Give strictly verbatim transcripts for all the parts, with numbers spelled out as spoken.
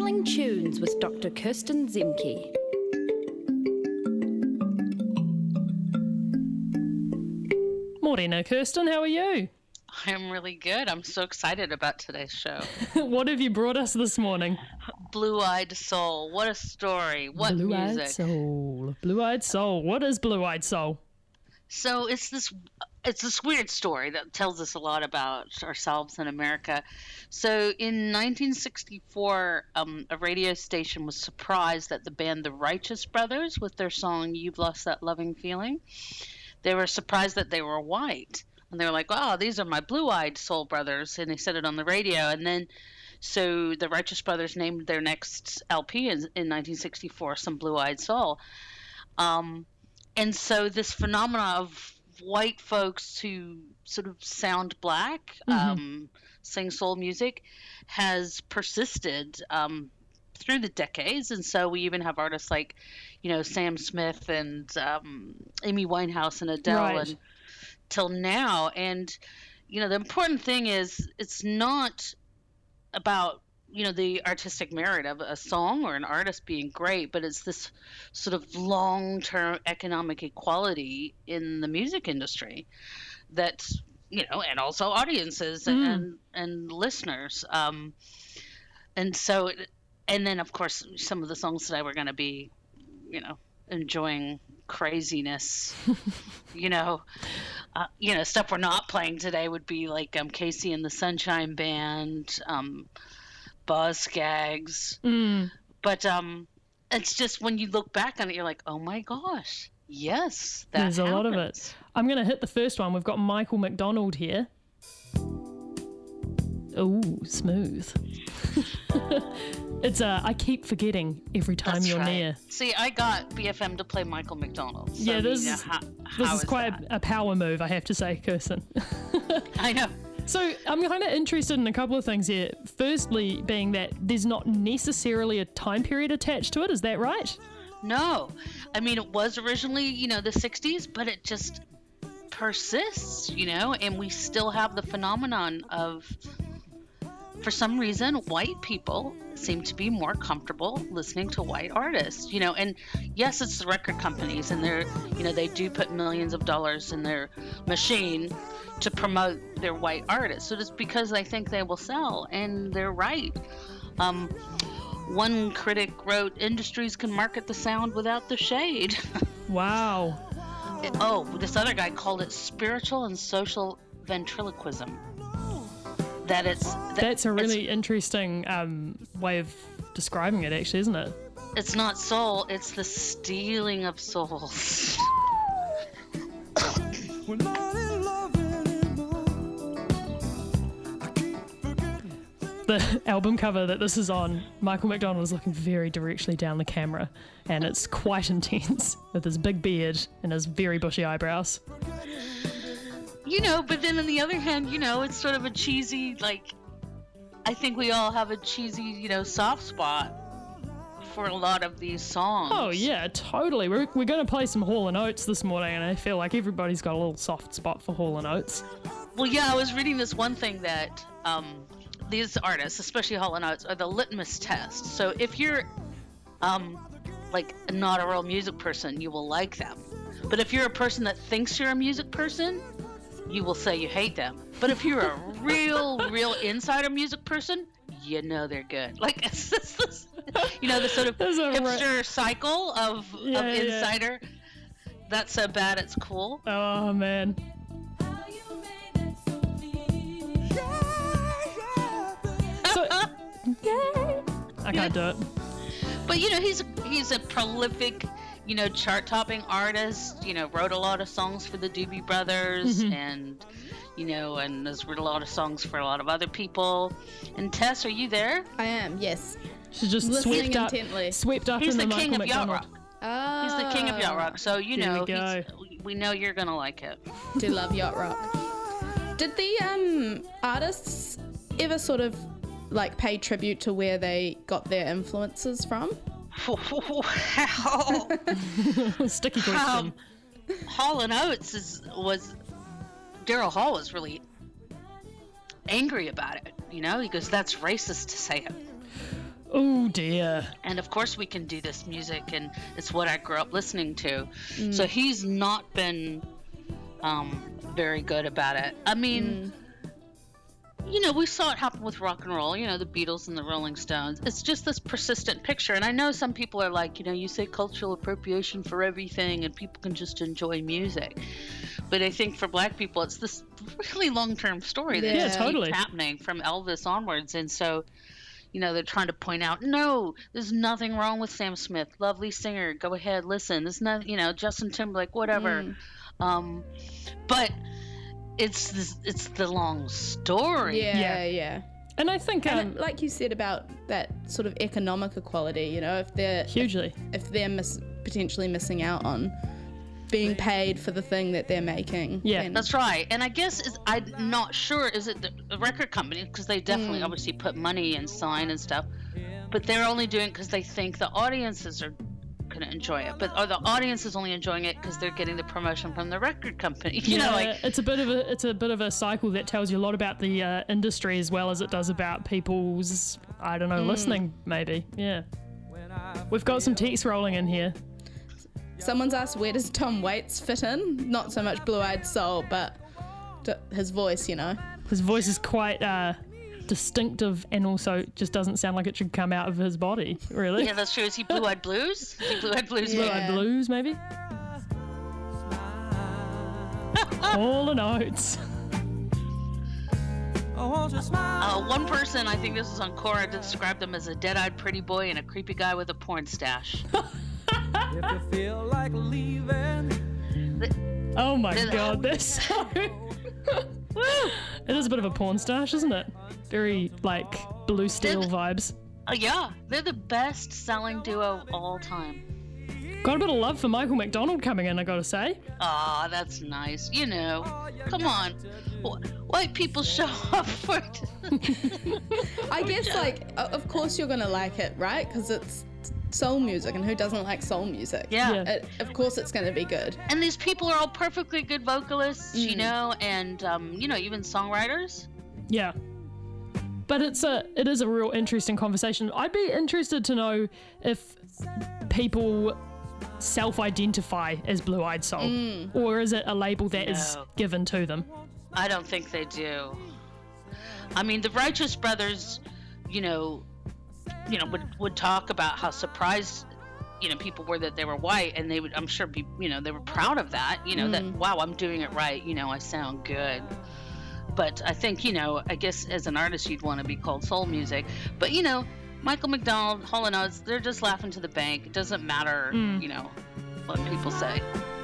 Travelling Tunes with Doctor Kirsten Zemke. Morena, Kirsten, how are you? I'm really good. I'm so excited about today's show. What have you brought us this morning? Blue-Eyed Soul. What a story. What Blue-Eyed music. Soul. Blue-Eyed Soul. What is Blue-Eyed Soul? So it's this it's this weird story that tells us a lot about ourselves in America. So in nineteen sixty-four, um, a radio station was surprised that the band The Righteous Brothers, with their song You've Lost That Loving Feeling, they were surprised that they were white. And they were like, oh, these are my blue-eyed soul brothers. And they said it on the radio. And then, so the Righteous Brothers named their next L P in, in nineteen sixty-four, Some Blue-Eyed Soul. Um, and so this phenomena of white folks who sort of sound black, mm-hmm. um, sing soul music, has persisted um, through the decades. And so we even have artists like, you know, Sam Smith and um, Amy Winehouse and Adele right. and till now. And, you know, the important thing is it's not about, you know, the artistic merit of a song or an artist being great, but it's this sort of long-term economic equality in the music industry that, you know, and also audiences and, Mm. and, and listeners. Um, and so, and then, of course, some of the songs today we're going to be, you know, enjoying craziness, you know, uh, you know, stuff we're not playing today would be like um, Casey and the Sunshine Band, um, Buzz Skaggs. Mm. But um, it's just when you look back on it, you're like, oh my gosh, yes, that There's a happens. lot of it. I'm going to hit the first one. We've got Michael McDonald here. Ooh, smooth. It's uh, I keep forgetting every time That's you're right. near. See, I got B F M to play Michael McDonald. So Yeah, this you know, is- how, This how is quite that? a, a power move, I have to say, Kirsten. I know. So I'm kind of interested in a couple of things here. Firstly, being that there's not necessarily a time period attached to it. Is that right? No. I mean, it was originally, you know, the sixties, but it just persists, you know, and we still have the phenomenon of, for some reason, white people seem to be more comfortable listening to white artists, you know, and yes, it's the record companies and they're, you know, they do put millions of dollars in their machine to promote their white artists. So it's because they think they will sell, and they're right. Um, one critic wrote, industries can market the sound without the shade. Wow. Oh, this other guy called it spiritual and social ventriloquism. That it's that That's a really it's, interesting um, way of describing it, actually, isn't it? it's not soul, it's the stealing of souls. We're not in love anymore. I keep forgetting. The album cover that this is on, Michael McDonald is looking very directly down the camera, and it's quite intense with his big beard and his very bushy eyebrows. You know, but then on the other hand, you know, it's sort of a cheesy, like, I think we all have a cheesy, you know, soft spot for a lot of these songs. Oh yeah, totally. We're, we're going to play some Hall and Oates this morning, and I feel like everybody's got a little soft spot for Hall and Oates. Well, yeah, I was reading this one thing that um, these artists, especially Hall and Oates, are the litmus test. So if you're, um, like, not a real music person, you will like them. But if you're a person that thinks you're a music person, you will say you hate them. But if you're a real, real insider music person, you know they're good. Like, it's just this, you know, the sort of There's a ra- hipster cycle of, Yeah, of yeah. insider. That's so bad it's cool. Oh man. So, I can't do it. But you know, he's he's a prolific, you know, chart-topping artist. You know, wrote a lot of songs for the Doobie Brothers, Mhm. and you know, and has written a lot of songs for a lot of other people. And Tess, are you there? I am, yes. She's just Listening swept up, intently. swept up He's in the the king Michael of yacht McDonald. rock. Oh. He's the king of yacht rock. So you There we know, go. he's, we know you're gonna like it. Do love yacht rock. Did the um artists ever sort of like pay tribute to where they got their influences from? Wow. Sticky question. Um, Hall and Oates is, was Daryl Hall was really angry about it. You know, he goes, "That's racist to say it." Oh dear. And of course we can do this music, and it's what I grew up listening to. So he's not been um, very good about it. I mean, you know, we saw it happen with rock and roll, you know, the Beatles and the Rolling Stones. It's just this persistent picture. And I know some people are like, you know, you say cultural appropriation for everything and people can just enjoy music. But I think for black people, it's this really long-term story that Yeah, keeps totally. happening from Elvis onwards. And so, you know, they're trying to point out, no, there's nothing wrong with Sam Smith. Lovely singer. Go ahead, listen. There's not, you know, Justin Timberlake, whatever. Um, but it's this, it's the long story. Yeah, Yeah. yeah. And I think um, And it, like you said about that sort of economic equality, you know, if they're hugely. if they're miss, potentially missing out on being paid for the thing that they're making. Yeah. then- That's right. And I guess is, I'm not sure, is it the, the record company? Because they definitely Mm. obviously put money and sign and stuff. But they're only doing it because they think the audiences are going to enjoy it. But or the audience is only enjoying it because they're getting the promotion from the record company. You know, like, it's a bit of a it's a bit of a cycle that tells you a lot about the uh, industry as well as it does about people's, I don't know, Mm. listening maybe. Yeah. We've got some text rolling in here. Someone's asked, where does Tom Waits fit in? Not so much Blue Eyed Soul, but d- his voice, you know. His voice is quite uh, distinctive and also just doesn't sound like it should come out of his body, really. yeah, that's true. Is he Blue Eyed Blues? Is he Blue Eyed Blues? Yeah. Blue-eyed blues, maybe? All the notes. I want you smile. Uh, one person, I think this was on Quora, described him as a dead-eyed pretty boy and a creepy guy with a porn stash. If you feel like leaving, Oh my Did- god, that's so... It is a bit of a porn stash, isn't it? Very, like, Blue Steel Did- vibes. Oh yeah, they're the best-selling duo of all time. Got a bit of love for Michael McDonald coming in, I gotta say. Aw, that's nice. You know, come on. Wh- White people show up for it. I guess, like, o- of course you're going to like it, right? Because it's soul music, and who doesn't like soul music? Yeah. Yeah. It, of course it's going to be good. And these people are all perfectly good vocalists, you know, and, um, you know, even songwriters. Yeah. But it's a it is a real interesting conversation. I'd be interested to know if people self-identify as Blue-Eyed Soul, or is it a label that is No. given to them? I don't think they do. I mean, the Righteous Brothers, you know, you know, would would talk about how surprised, you know, people were that they were white, and they would, I'm sure, be, you know, they were proud of that. You know, that wow, I'm doing it right. You know, I sound good. But I think, you know, I guess as an artist, you'd want to be called soul music. But you know, Michael McDonald, Hall and Oates, they're just laughing to the bank. It doesn't matter, you know, what people say.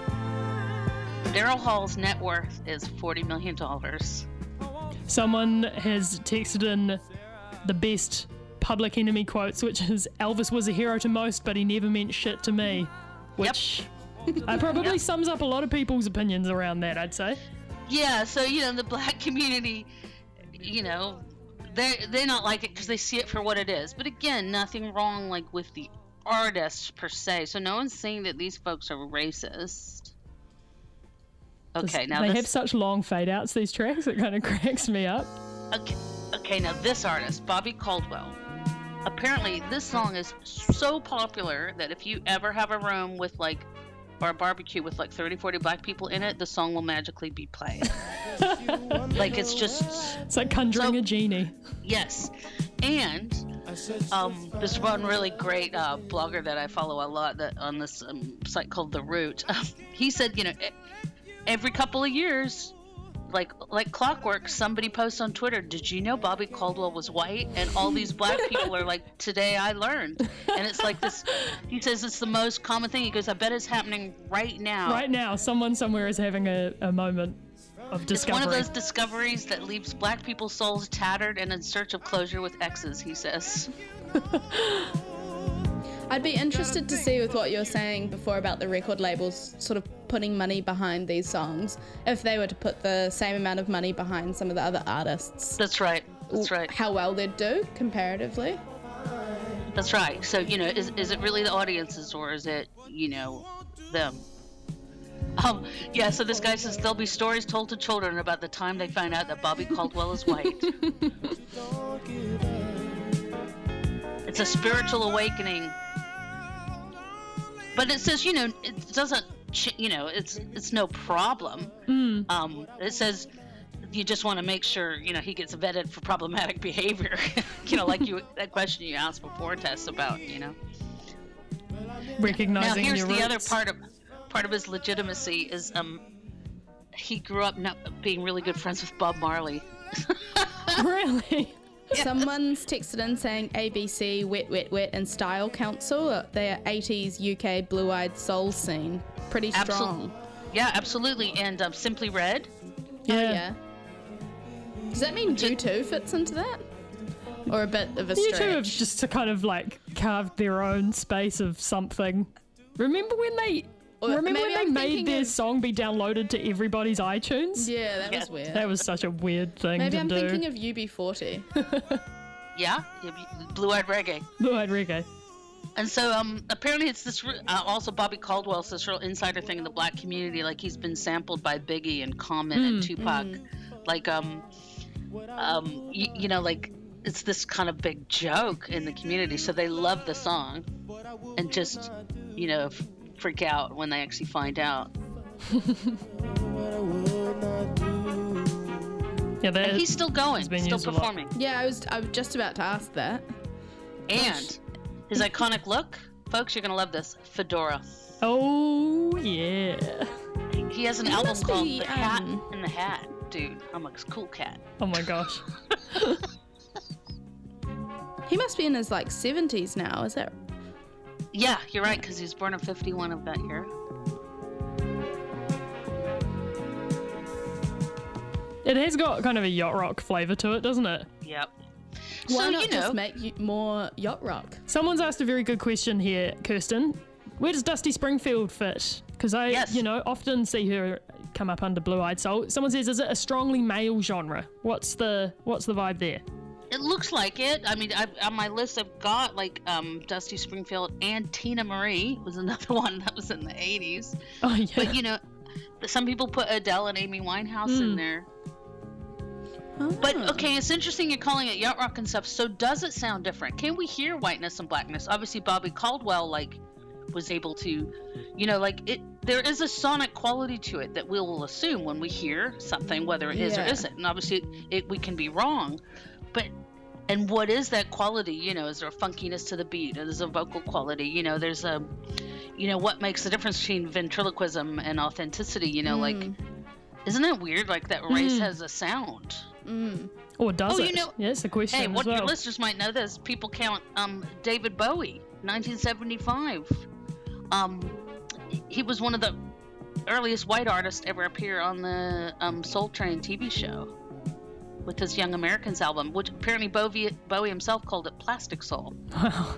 Daryl Hall's net worth is forty million dollars. Someone has texted in the best Public Enemy quotes, which is Elvis was a hero to most, but he never meant shit to me. Which uh, probably Yep. sums up a lot of people's opinions around that, I'd say. Yeah, so, you know, the black community, you know, they're, they're not like it because they see it for what it is. But again, nothing wrong, like, with the artists per se. So no one's saying that these folks are racist. Okay, now they this... have such long fade outs, these tracks, it kind of cracks me up. Okay, okay, now this artist, Bobby Caldwell. Apparently, this song is so popular that if you ever have a room with, like, or a barbecue with, like, thirty, forty black people in it, the song will magically be played. Like, it's just... It's like conjuring So- a genie. Yes. And um, there's one really great uh, blogger that I follow a lot that on this um, site called The Root. He said, you know, e- every couple of years, like like clockwork, somebody posts on Twitter, did you know Bobby Caldwell was white? And all these black people are like, today I learned. And it's like this, he says it's the most common thing. He goes, I bet it's happening right now. Right now, someone somewhere is having a, a moment of It's discovery. one of those discoveries that leaves black people's souls tattered and in search of closure with exes, he says. I'd be interested to see with what you were saying before about the record labels sort of putting money behind these songs, if they were to put the same amount of money behind some of the other artists. That's right. That's right. How well they'd do comparatively. That's right. So, you know, is, is it really the audiences or is it, you know, them? Um, yeah, so this guy says there'll be stories told to children about the time they find out that Bobby Caldwell is white. It's a spiritual awakening. But it says, you know, it doesn't, ch- you know, it's it's no problem. Mm. Um, it says you just want to make sure, you know, he gets vetted for problematic behavior. You know, like you that question you asked before, Tess, about, you know. Recognizing Now here's your the roots. other part of part of his legitimacy is um he grew up not being really good friends with Bob Marley. Really? Someone's texted in saying A B C, Wet, Wet, Wet, and Style Council. They're eighties U K blue-eyed soul scene. Pretty Absol- strong. Yeah, absolutely. And um, Simply Red. Yeah. Oh, yeah. Does that mean U two fits into that? Or a bit of a You stretch? two have just to kind of like carved their own space of something. Remember when they Or remember maybe when they I'm made thinking their of- song be downloaded to everybody's iTunes? Yeah, that Yeah. was weird. That was such a weird thing Maybe to I'm do. thinking of U B forty. Yeah, Blue Eyed Reggae. Blue-eyed reggae. And so um, apparently it's this, re- uh, also Bobby Caldwell's this real insider thing in the black community. Like he's been sampled by Biggie and Common and Tupac. Like, um, um, you, you know, like it's this kind of big joke in the community. So they love the song and just, you know, f- freak out when they actually find out. Yeah, that And he's still going, He's been still used a lot. performing. Yeah, I was I was just about to ask that. And his iconic look, folks, you're going to love this, fedora. Oh yeah. He has an He album must called be, The Cat um, in the Hat. Dude, I'm a cool cat. Oh my gosh. He must be in his like seventies now, is that? Yeah, you're right, because he was born in fifty-one of that year. It has got kind of a yacht rock flavour to it, doesn't it? Yep. Why so, not you know, just make y- more yacht rock? Someone's asked a very good question here, Kirsten. Where does Dusty Springfield fit? Because I, Yes. you know, often see her come up under Blue Eyed Soul. Someone says, is it a strongly male genre? What's the what's the vibe there? it looks like it. I mean, I've, on my list, I've got like um, Dusty Springfield and Tina Marie was another one that was in the eighties. Oh yeah. But, you know, some people put Adele and Amy Winehouse in there. But Oh. okay, it's interesting you're calling it yacht rock and stuff. So does it sound different? Can we hear whiteness and blackness? Obviously, Bobby Caldwell like was able to, you know, like it. There is a sonic quality to it that we will assume when we hear something, whether it is or Yeah. isn't. And obviously, it, we can be wrong. But and what is that quality? You know, is there a funkiness to the beat? Or there's a vocal quality? You know, there's a, you know, what makes the difference between ventriloquism and authenticity? You know, like. Isn't that weird? Like that race Mm. has a sound. Mm. Or does Oh, it? you know- yeah, it's a question Hey, as what well. your listeners might know this: people count um, David Bowie, nineteen seventy-five. Um, he was one of the earliest white artists to ever appear on the um, Soul Train T V show with his Young Americans album, which apparently Bowie, Bowie himself called it Plastic Soul. Wow.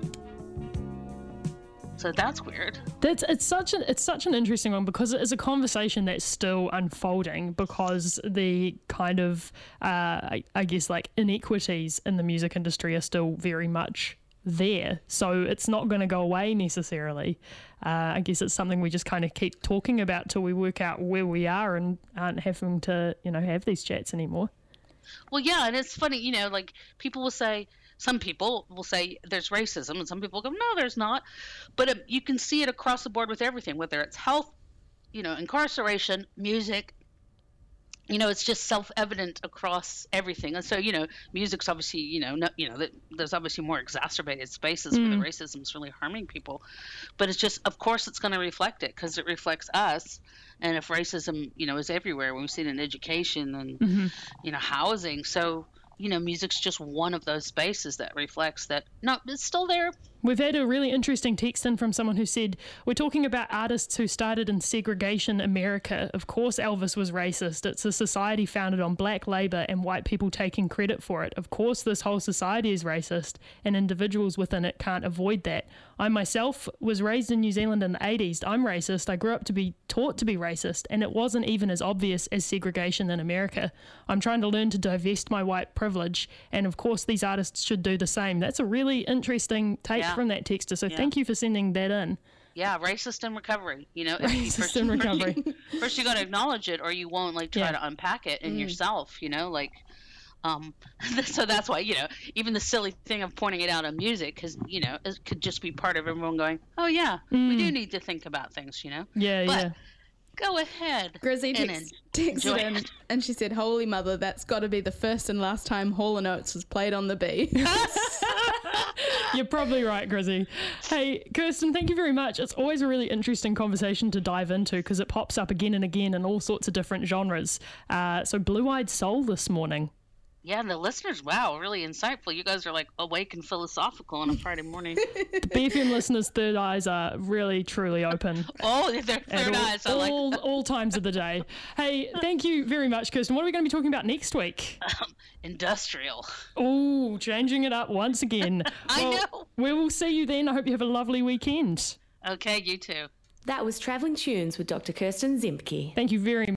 So that's weird. That's it's such an it's such an interesting one because it is a conversation that's still unfolding because the kind of uh, I, I guess like inequities in the music industry are still very much there. So it's not going to go away necessarily. Uh, I guess it's something we just kind of keep talking about till we work out where we are and aren't having to you know have these chats anymore. Well, yeah, and it's funny, you know, like people will say, some people will say there's racism, and some people go, no, there's not. But um, you can see it across the board with everything, whether it's health, you know, incarceration, music. You know, it's just self-evident across everything. And so, you know, music's obviously, you know, no, you know, that there's obviously more exacerbated spaces where the racism is really harming people. But it's just, of course, it's going to reflect it because it reflects us. And if racism, you know, is everywhere, we've seen it in education and, you know, housing. So, you know, music's just one of those spaces that reflects that. No, it's still there. We've had a really interesting text in from someone who said, we're talking about artists who started in segregation America. Of course, Elvis was racist. It's a society founded on black labor and white people taking credit for it. Of course, this whole society is racist and individuals within it can't avoid that. I myself was raised in New Zealand in the eighties. I'm racist. I grew up to be taught to be racist, and it wasn't even as obvious as segregation in America. I'm trying to learn to divest my white privilege, and of course, these artists should do the same. That's a really interesting take Yeah. from that texter, so Yeah. thank you for sending that in. Yeah, racist in recovery. You know, if you Racist first, in recovery. First, you got to acknowledge it, or you won't like try Yeah. to unpack it in yourself. You know, like, Um, so that's why, you know, even the silly thing of pointing it out on music, because, you know, it could just be part of everyone going, oh, yeah, we do need to think about things, you know? Yeah, But yeah. go ahead. Grizzy and text, enjoy texted in it. and she said, "Holy mother, that's got to be the first and last time Hall and Oates was played on the B." You're probably right, Grizzy. Hey, Kirsten, thank you very much. It's always a really interesting conversation to dive into because it pops up again and again in all sorts of different genres. Uh, so Blue-Eyed Soul this morning. Yeah, and the listeners, wow, really insightful. You guys are like awake and philosophical on a Friday morning. B F M listeners' third eyes are really, truly open. Oh, their at third all, eyes. I like all, all times of the day. Hey, thank you very much, Kirsten. What are we going to be talking about next week? industrial. Oh, changing it up once again. I Well, know. We will see you then. I hope you have a lovely weekend. Okay, you too. That was Travelling Tunes with Doctor Kirsten Zemke. Thank you very much.